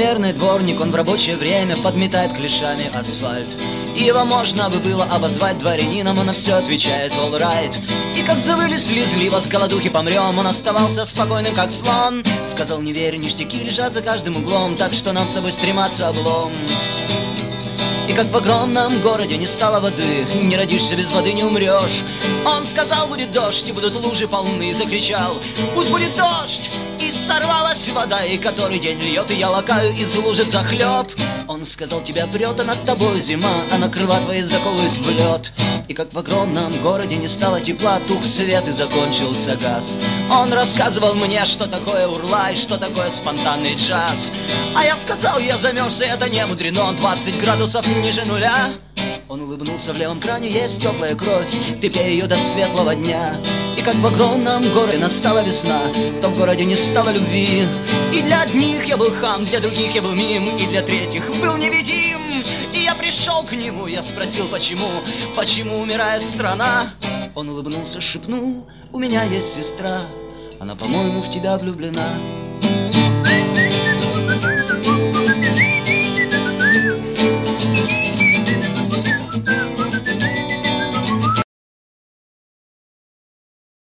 наверное, дворник, он в рабочее время подметает клешами асфальт. И его можно бы было обозвать дворянином, он на все отвечает all right. И как завыли слезливо, с голодухи помрем, он оставался спокойным, как слон. Сказал, не верь, ништяки лежат за каждым углом, так что нам с тобой стрематься облом. И как в огромном городе не стало воды, не родишься без воды, не умрешь. Он сказал, будет дождь, и будут лужи полны, закричал, пусть будет дождь. И сорвалась вода, и который день льет, и я лакаю из лужи захлеб. Он сказал, тебя прет, а над тобой зима, а на крыла твои заковывает в лед. И как в огромном городе не стало тепла, тух свет и закончился газ. Он рассказывал мне, что такое урлай, что такое спонтанный джаз. А я сказал, я замерз, и это не мудрено, 20 градусов ниже нуля. Он улыбнулся, в левом кране есть теплая кровь, ты пей ее до светлого дня. И как в огромном городе настала весна, в том городе не стало любви. И для одних я был хам, для других я был мим, и для третьих был невидим. И я пришел к нему, я спросил, почему умирает страна. Он улыбнулся, шепнул, у меня есть сестра, она, по-моему, в тебя влюблена.